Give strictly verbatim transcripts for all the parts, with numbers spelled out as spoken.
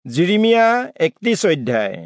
Jeremiah একত্ৰিশ অধ্যায়।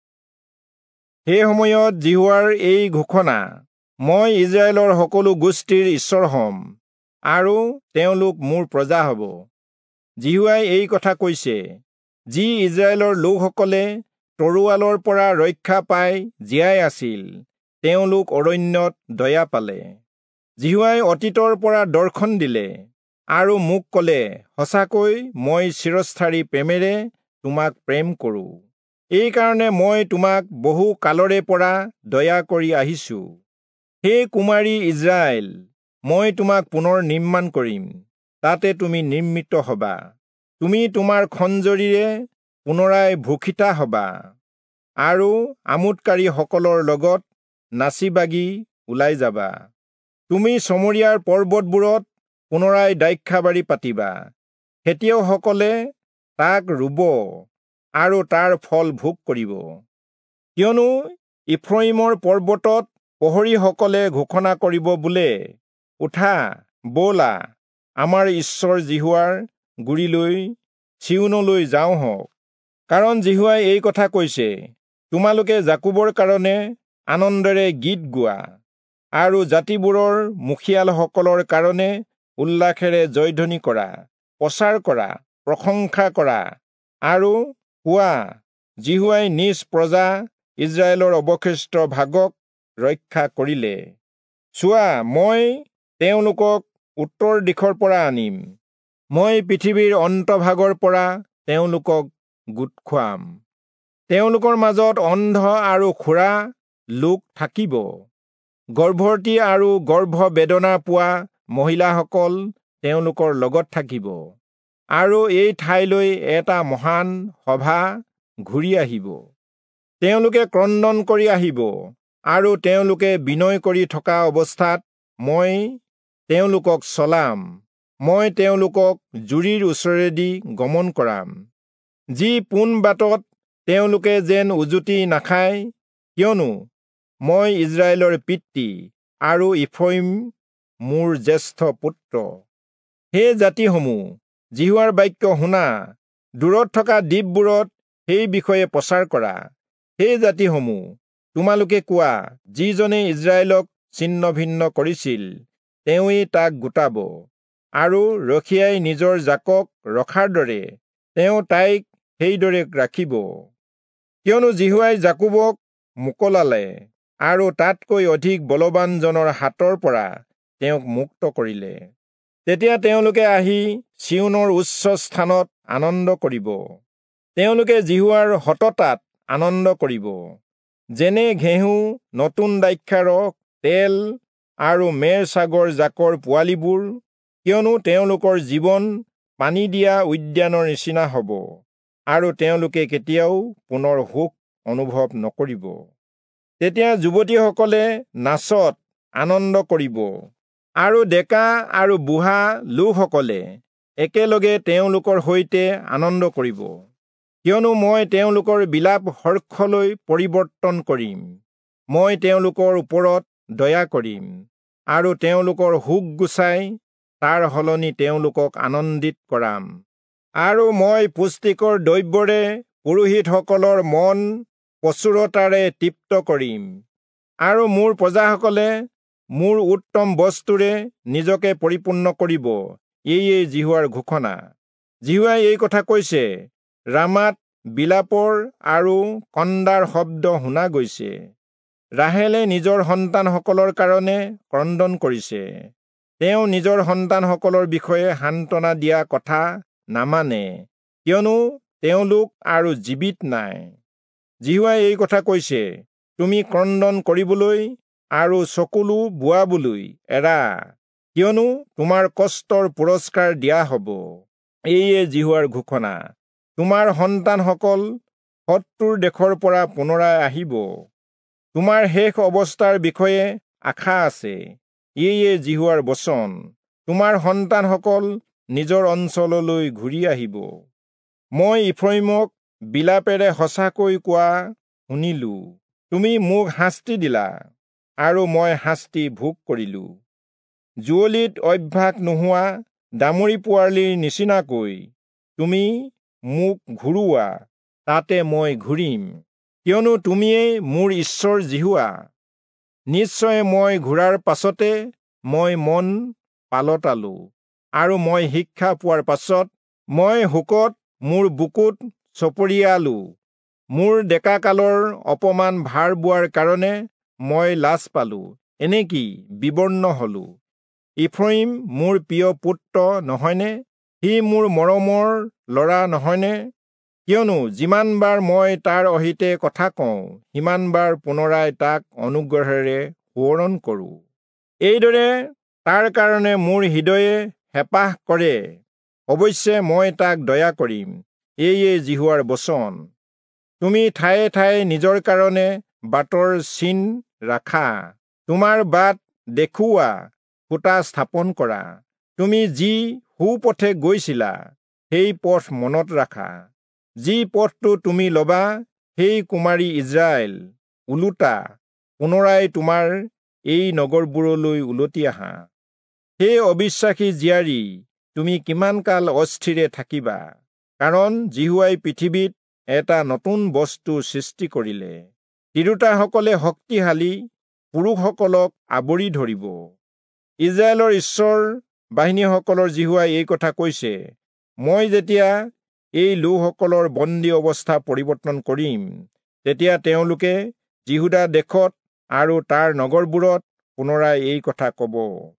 সেই সময়ত জিহুৱাৰ এই ঘোষণা, মই ইজৰাইলৰ সকলো গোষ্ঠীৰ ঈশ্বৰ হ'ম আৰু তেওঁলোক মোৰ প্ৰজা হ'ব। জিহুৱাই এই কথা কৈছে, যি ইজৰাইলৰ লোকসকলে তৰোৱালৰ পৰা ৰক্ষা পাই জীয়াই আছিল, তেওঁলোক অৰণ্যত দয়া পালে। জিহুৱাই অতীতৰ পৰা দৰ্শন দিলে আৰু মোক ক'লে, সঁচাকৈ মই চিৰস্থায়ী প্ৰেমেৰে তোমাক প্ৰেম কৰোঁ। এই কাৰণে মই তোমাক বহু কালৰে পৰা দয়া কৰি আহিছো। হে কুমাৰী ইজৰাইল, মই তোমাক পুনৰ নিৰ্মাণ কৰিম, তাতে তুমি নিৰ্মিত হবা। তুমি তোমাৰ খঞ্জৰিৰে পুনৰাই ভূষিতা হবা আৰু আমোদকাৰীসকলৰ লগত নাচি বাগি ওলাই যাবা। তুমি চমৰীয়াৰ পৰ্বতবোৰত পুনৰাই দ্ৰাক্ষাবাৰী পাতিবা। খেতিয়কসকলে তাক ৰুব আৰু তাৰ ফল ভোগ কৰিব। কিয়নো ইফ্ৰইমৰ পৰ্বতত প্ৰহৰীসকলে ঘোষণা কৰিব বোলে, উঠা, ব'লা, আমাৰ ঈশ্বৰ জিহুৱাৰ গুৰিলৈ চিয়নলৈ যাওঁ হওক। কাৰণ জিহুৱাই এই কথা কৈছে, তোমালোকে জাকুবৰ কাৰণে আনন্দেৰে গীত গোৱা আৰু জাতিবোৰৰ মুখিয়ালসকলৰ কাৰণে উল্লাসেৰে জয়ধ্বনি কৰা, প্ৰচাৰ কৰা, প্ৰশংসা কৰা আৰু কোৱা, জিহুৱাই নিজ প্ৰজা ইজৰাইলৰ অৱশিষ্ট ভাগক ৰক্ষা কৰিলে। চোৱা, মই তেওঁলোকক উত্তৰ দিশৰ পৰা আনিম। মই পৃথিৱীৰ অন্তভাগৰ পৰা তেওঁলোকক গোট খুৱাম। তেওঁলোকৰ মাজত অন্ধ আৰু খোৰা লোক থাকিব। গৰ্ভৱতী আৰু গৰ্ভ বেদনা পোৱা মহিলাসকল তেওঁলোকৰ লগত থাকিব। আৰু এই ঠাইলৈ এটা মহান সভা ঘূৰি আহিব। তেওঁলোকে ক্ৰন্দন কৰি আহিব আৰু তেওঁলোকে বিনয় কৰি থকা অৱস্থাত মই তেওঁলোকক চলাম। মই তেওঁলোকক জুৰিৰ ওচৰেদি গমন কৰাম, যি পোন বাটত তেওঁলোকে যেন উজুতি নাখায়, কিয়নো মই ইজৰাইলৰ পিতৃ আৰু ইফ্ৰইম মোৰ জ্যেষ্ঠ পুত্ৰ। হে জাতিসমূহ, জিহুৱাৰ বাক্য শুনা, দূৰত থকা দ্বীপবোৰত সেই বিষয়ে প্ৰচাৰ কৰা। হে জাতিসমূহ, তোমালোকে কোৱা, যিজনে ইজৰাইলক ছিন্ন ভিন্ন কৰিছিল, তেওঁৱেই তাক গোটাব আৰু ৰখীয়াই নিজৰ জাকক ৰখাৰ দৰে তেওঁ তাইক সেইদৰে ৰাখিব। কিয়নো জিহুৱাই জাকুবক মোকলালে আৰু তাতকৈ অধিক বলৱানজনৰ হাতৰ পৰা তেওঁক মুক্ত কৰিলে। তেতিয়া তেওঁলোকে আহি চিয়নৰ উচ্চ স্থানত আনন্দ কৰিব। তেওঁলোকে জিহুৱাৰ সততাত আনন্দ কৰিব, যেনে ঘেঁহু, নতুন দ্ৰাক্ষাৰস, তেল আৰু মেৰ ছাগৰ জাকৰ পোৱালিবোৰ, কিয়নো তেওঁলোকৰ জীৱন পানী দিয়া উদ্যানৰ নিচিনা হ'ব আৰু তেওঁলোকে কেতিয়াও পুনৰ সুখ অনুভৱ নকৰিব। তেতিয়া যুৱতীসকলে নাচত আনন্দ কৰিব আৰু ডেকা আৰু বুঢ়া লোকসকলে একেলগে তেওঁলোকৰ সৈতে আনন্দ কৰিব। কিয়নো মই তেওঁলোকৰ বিলাপ হৰ্ষলৈ পৰিৱৰ্তন কৰিম। মই তেওঁলোকৰ ওপৰত দয়া কৰিম আৰু তেওঁলোকৰ শোক গুচাই তাৰ সলনি তেওঁলোকক আনন্দিত কৰাম। আৰু মই পুষ্টিকৰ দ্ৰব্যৰে পুৰোহিতসকলৰ মন প্ৰচুৰতাৰে তৃপ্ত কৰিম আৰু মোৰ প্ৰজাসকলে মোৰ উত্তম বস্তুৰে নিজকে পৰিপূৰ্ণ কৰিব। এইয়ে জিহুৱাৰ ঘোষণা। জিহুৱাই এই কথা কৈছে, ৰামাত বিলাপৰ আৰু কন্দাৰ শব্দ শুনা গৈছে। ৰাহেলে নিজৰ সন্তানসকলৰ কাৰণে ক্ৰন্দন কৰিছে। তেওঁ নিজৰ সন্তানসকলৰ বিষয়ে সান্তনা দিয়া কথা নামানে, কিয়নো তেওঁলোক আৰু জীৱিত নাই। জিহুৱাই এই কথা কৈছে, তুমি ক্ৰন্দন কৰিবলৈ আৰু চকুলো বোৱাবলৈ এৰা, কিয়নো তোমাৰ কষ্টৰ পুৰস্কাৰ দিয়া হ'ব। এইয়ে জিহুৱাৰ ঘোষণা। তোমাৰ সন্তানসকল শত্ৰুৰ দেশৰ পৰা পুনৰাই আহিব। তোমাৰ শেষ অৱস্থাৰ বিষয়ে আশা আছে। এইয়ে জিহুৱাৰ বচন। তোমাৰ সন্তানসকল নিজৰ অঞ্চললৈ ঘূৰি আহিব। মই ইফ্ৰইমক বিলাপেৰে সঁচাকৈ কোৱা শুনিলো। তুমি মোক শাস্তি দিলা আৰু মই শাস্তি ভোগ কৰিলো। যুঁৱলিত অভ্যাস নোহোৱা দামৰি পোৱালিৰ নিচিনাকৈ তুমি মোক ঘূৰোৱা তাতে মই ঘূৰিম, কিয়নো তুমিয়েই মোৰ ঈশ্বৰ জিহুৱা। নিশ্চয় মই ঘূৰাৰ পাছতে মই মন পালতালো, আৰু মই শিক্ষা পোৱাৰ পাছত মই শোকত মোৰ বুকুত চপৰিয়ালো। মোৰ ডেকাকালৰ অপমান ভাৰ বোৱাৰ কাৰণে মই লাজ পালো, এনেকি বিবৰ্ণ হলো। ইফ্ৰাইম মোৰ প্ৰিয় পুত্ৰ নহয়নে? সি মোৰ মৰমৰ ল'ৰা নহয়নে? কিয়নো যিমানবাৰ মই তাৰ অহিতে কথা কওঁ, সিমানবাৰ পুনৰাই তাক অনুগ্ৰহেৰে সোঁৱৰণ কৰোঁ। এইদৰে তাৰ কাৰণে মোৰ হৃদয়ে হেঁপাহ কৰে। অৱশ্যে মই তাক দয়া কৰিম, এইয়ে জিহুৱাৰ বচন। তুমি ঠায়ে ঠায়ে নিজৰ কাৰণে বাটৰ চিন ৰাখা, তোমাৰ বাট দেখুওৱা খুঁটা স্থাপন কৰা। তুমি যি সুপথে গৈছিলা, সেই পথ মনত ৰাখা। যি পথটো তুমি ল'বা, সেই কুমাৰী ইজৰাইল, ওলোটা পুনৰাই তোমাৰ এই নগৰবোৰলৈ উলটি আহা। সেই অবিশ্বাসী জীয়াৰী, তুমি কিমান কাল অস্থিৰে থাকিবা? কাৰণ জিহুৱাই পৃথিৱীত এটা নতুন বস্তু সৃষ্টি কৰিলে। তিৰোতাসকলে শক্তিশালী পুৰুষসকলক আৱৰি ধৰিব। ইজৰাইলৰ ঈশ্বৰ বাহিনীসকলৰ জিহুৱাই এই কথা কৈছে, মই যেতিয়া এই লোকসকলৰ বন্দী অৱস্থা পৰিৱৰ্তন কৰিম, তেতিয়া তেওঁলোকে জিহুদা দেশত আৰু তাৰ নগৰবোৰত পুনৰাই এই কথা ক'ব,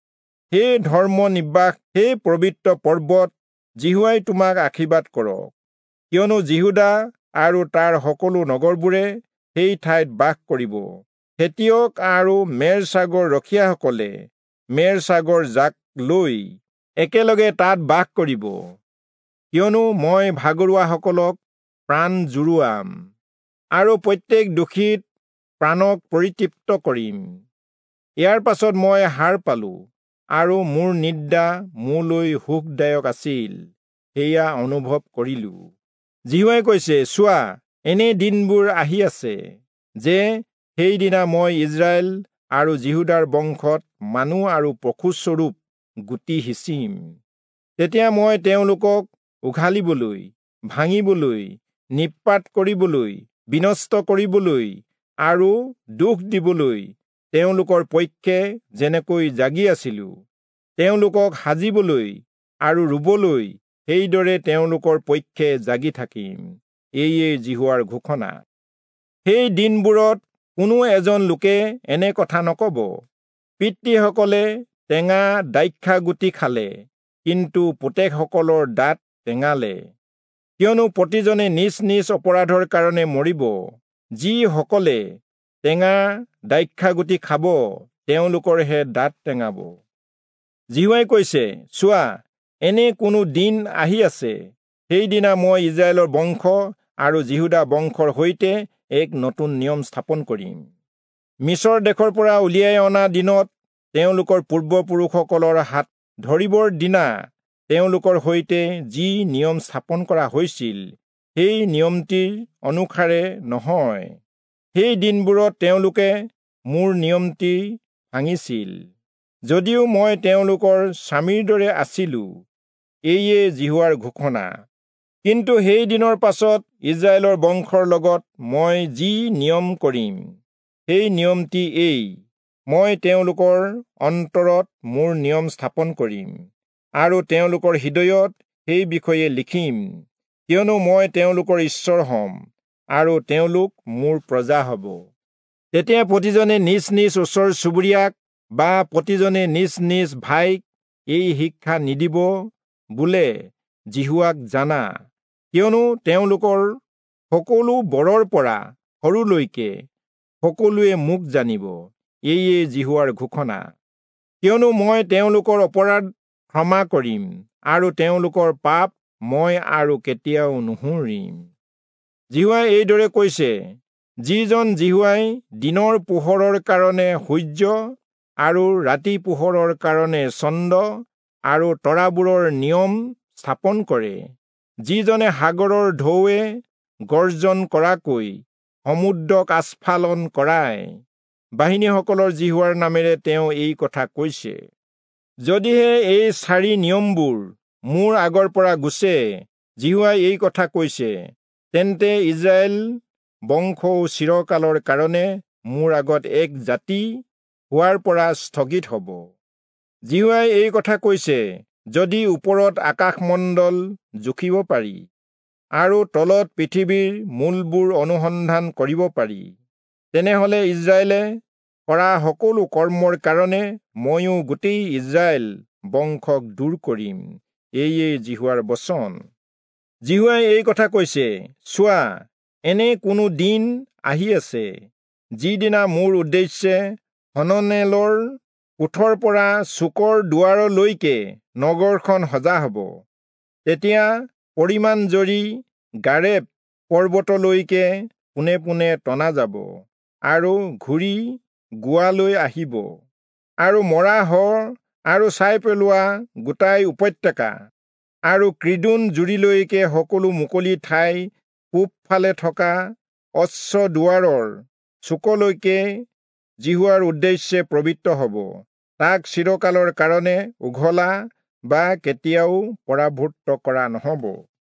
সেই ধৰ্ম নিবাস, সেই পবিত্ৰ পৰ্বত, জিহুৱাই তোমাক আশীৰ্বাদ কৰক। কিয়নো জিহুদা আৰু তাৰ সকলো নগৰবোৰে সেই ঠাইত বাস কৰিব। খেতিয়ক আৰু মেৰ ছাগৰ ৰখীয়াসকলে মেৰ ছাগৰ জাক লৈ একেলগে তাত বাস কৰিব। কিয়নো মই ভাগৰুৱাসকলক প্ৰাণ জুৰুৱাম, আৰু প্ৰত্যেক দোষীত প্ৰাণক পৰিতৃপ্ত কৰিম। ইয়াৰ পাছত মই হাৰ পালো, আৰু মোৰ নিদ্ৰা মোলৈ সুখদায়ক আছিল, সেয়া অনুভৱ কৰিলো। জিহুৱাই কৈছে, চোৱা, এনে দিনবোৰ আহি আছে, যে সেইদিনা মই ইজৰাইল আৰু জিহুদাৰ বংশত মানুহ আৰু পশুস্বৰূপ গুটি সিঁচিম। তেতিয়া মই তেওঁলোকক উঘালিবলৈ, ভাঙিবলৈ, নিপাত কৰিবলৈ, বিনষ্ট কৰিবলৈ আৰু দুখ দিবলৈ তেওঁলোকৰ পক্ষে যেনেকৈ জাগি আছিলো, তেওঁলোকক সাজিবলৈ আৰু ৰুবলৈ সেইদৰে তেওঁলোকৰ পক্ষে জাগি থাকিম। এইয়ে জিহুৱাৰ ঘোষণা। সেই দিনবোৰত কোনো এজন লোকে এনে কথা নকব, পিতৃসকলে টেঙা দ্ৰাক্ষা গুটি খালে, কিন্তু পুতেকসকলৰ দাঁত টেঙালে। কিয়নো প্ৰতিজনে নিজ নিজ অপৰাধৰ কাৰণে মৰিব। যিসকলে টেঙা দ্ৰাক্ষা গুটি খাব, তেওঁলোকৰহে দাঁত টেঙাব। জিহুৱাই কৈছে, চোৱা, এনে কোনো দিন আহি আছে, সেইদিনা মই ইজৰাইলৰ বংশ আৰু জিহুদা বংশৰ সৈতে এক নতুন নিয়ম স্থাপন কৰিম। মিছৰ দেশৰ পৰা উলিয়াই অনা দিনত তেওঁলোকৰ পূৰ্বপুৰুষসকলৰ হাত ধৰিবৰ দিনা তেওঁলোকৰ সৈতে যি নিয়ম স্থাপন কৰা হৈছিল, সেই নিয়মটিৰ অনুসাৰে নহয়। সেই দিনবোৰত তেওঁলোকে মোৰ নিয়মটি ভাঙিছিল, যদিও মই তেওঁলোকৰ স্বামীৰ দৰে আছিলো। এইয়ে জিহুৱাৰ ঘোষণা। কিন্তু সেই দিনৰ পাছত ইজৰাইলৰ বংশৰ লগত মই যি নিয়ম কৰিম, সেই নিয়মটি এই, মই তেওঁলোকৰ অন্তৰত মোৰ নিয়ম স্থাপন কৰিম, আৰু তেওঁলোকৰ হৃদয়ত সেই বিষয়ে লিখিম। কিয়নো মই তেওঁলোকৰ ঈশ্বৰ হ'ম, আৰু তেওঁলোক মোৰ প্ৰজা হ'ব। তেতিয়া প্ৰতিজনে নিজ নিজ ওচৰ চুবুৰীয়াক বা প্ৰতিজনে নিজ নিজ ভাইক এই শিক্ষা নিদিব বোলে, জিহুৱাক জানা। কিয়নো তেওঁলোকৰ সকলো বৰৰ পৰা সৰুলৈকে সকলোৱে মোক জানিব। এইয়ে জিহুৱাৰ ঘোষণা। কিয়নো মই তেওঁলোকৰ অপৰাধ ক্ষমা কৰিম, আৰু তেওঁলোকৰ পাপ মই আৰু কেতিয়াও নুসুঁৱৰিম। জিহুৱাই এইদৰে কৈছে, যিজন জিহুৱাই দিনৰ পোহৰৰ কাৰণে সূৰ্য আৰু ৰাতি পোহৰৰ কাৰণে চন্দ্ৰ আৰু তৰাবোৰৰ নিয়ম স্থাপন কৰে, যিজনে সাগৰৰ ঢৌৱে গৰ্জন কৰাকৈ সমুদ্ৰক আস্ফালন কৰায়, বাহিনীসকলৰ জিহুৱাৰ নামেৰে তেওঁ এই কথা কৈছে। যদিহে এই চাৰি নিয়মবোৰ মোৰ আগৰ পৰা গুচে, জিহুৱাই এই কথা কৈছে, তেন্তে ইজৰাইল বংশও চিৰকালৰ কাৰণে মোৰ আগত এক জাতি হোৱাৰ পৰা স্থগিত হ'ব। জিহুৱাই এই কথা কৈছে, যদি ওপৰত আকাশমণ্ডল জুখিব পাৰি আৰু তলত পৃথিৱীৰ মূলবোৰ অনুসন্ধান কৰিব পাৰি, তেনেহলে ইজৰাইলে কৰা সকলো কৰ্মৰ কাৰণে ময়ো গোটেই ইজৰাইল বংশক দূৰ কৰিম। এইয়ে জিহুৱাৰ বচন। জিহুৱাই এই কথা কৈছে, চোৱা, এনে কোনো দিন আহি আছে, যিদিনা মোৰ উদ্দেশ্যে হননেলৰ কোঠৰ পৰা চুকৰ দুৱাৰলৈকে নগৰখন সজা হ'ব। তেতিয়া পৰিমাণ জৰি গাৰেব পৰ্বতলৈকে পোনে পোনে টনা যাব আৰু ঘূৰি গোৱালৈ আহিব, আৰু মৰা হৰ আৰু ছাই পেলোৱা গোটাই উপত্যকা আৰু ক্ৰিদোন জুৰিলৈকে সকলো মুকলি ঠাই পূব ফালে থকা অশ্ব দুৱাৰৰ চুকলৈকে জিহুৱাৰ উদ্দেশ্যে পবিত্ৰ হ'ব। তাক চিৰকালৰ কাৰণে উঘলা বা কেতিয়াও পৰাভূত কৰা নহ'ব।